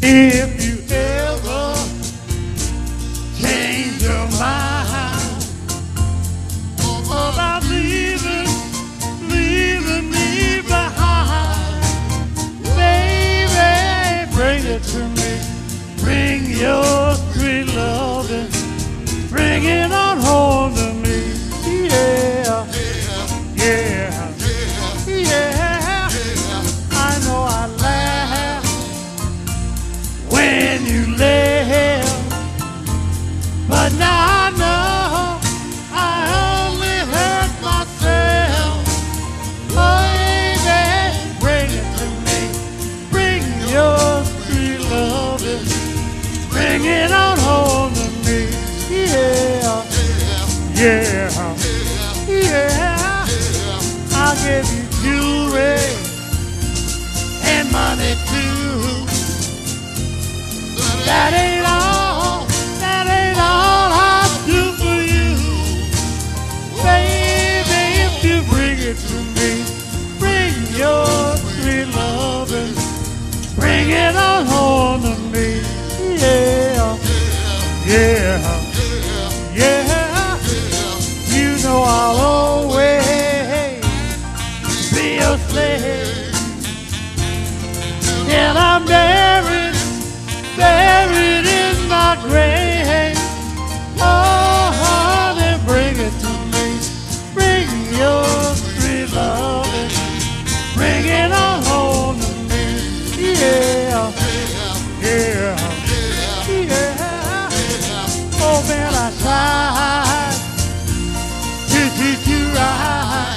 If you ever change your mind about leaving me behind, baby, bring it to me. Bring your sweet loving, bring it on home to me. Yeah, yeah, yeah. I know I laughed when you left, but now I know I only hurt myself. Baby, bring it to me. Bring your sweet loving, bring it on home to me. Yeah, yeah, yeah. I'll give you jewelry and money too. That ain't all I'll do for you. Baby, if you bring it to me, bring your sweet loving, bring it on home to me. Yeah, yeah, yeah. You know I'll always be your slave. And I'm buried in my grave. Oh, honey, bring it to me. Bring your sweet loving, bring it on home to me. Yeah, yeah, yeah. Oh, man, I tried to treat you right,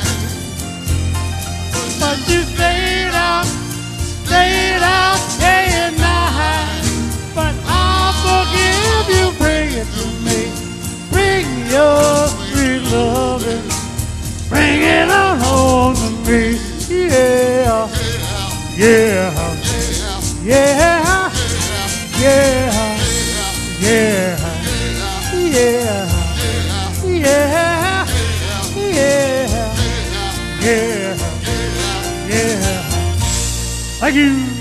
but you stayed out day and night. But I'll forgive you. Bring it to me. Bring your sweet loving, bring it on home to me. Yeah, yeah, yeah, yeah, yeah, yeah, yeah, yeah, yeah. Thank you.